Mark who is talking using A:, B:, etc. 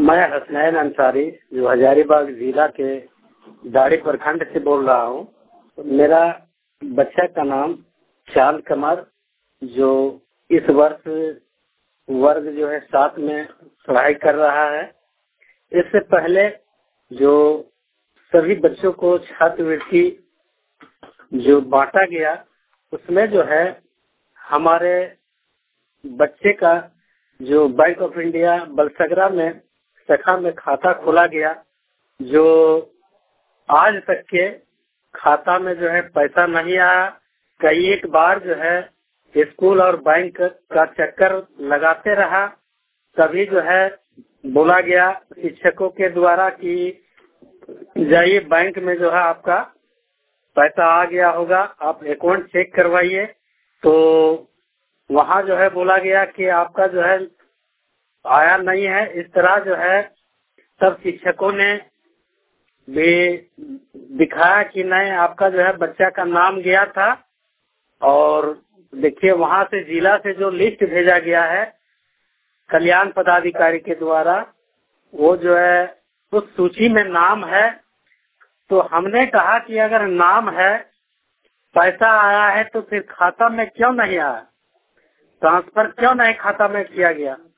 A: मैं हसनैन अंसारी जो हजारीबाग जिला के दाड़ी प्रखंड से बोल रहा हूँ। मेरा बच्चा का नाम चांद कमर जो इस वर्ष वर्ग जो है 7 में पढ़ाई कर रहा है। इससे पहले जो सभी बच्चों को छात्रवृत्ति जो बांटा गया उसमें जो है हमारे बच्चे का जो बैंक ऑफ इंडिया बलसगरा में शाखा में खाता खोला गया, जो आज तक के खाता में जो है पैसा नहीं आया। कई एक बार जो है स्कूल और बैंक का चक्कर लगाते रहा, तभी जो है बोला गया शिक्षकों के द्वारा कि जाइए बैंक में जो है आपका पैसा आ गया होगा, आप अकाउंट चेक करवाइए। तो वहाँ जो है बोला गया कि आपका जो है आया नहीं है। इस तरह जो है सब शिक्षकों ने भी दिखाया कि नहीं आपका जो है बच्चा का नाम गया था। और देखिए वहाँ से जिला से जो लिस्ट भेजा गया है कल्याण पदाधिकारी के द्वारा, वो जो है उस सूची में नाम है। तो हमने कहा कि अगर नाम है, पैसा आया है, तो फिर खाता में क्यों नहीं आया, ट्रांसफर क्यों नहीं खाता में किया गया।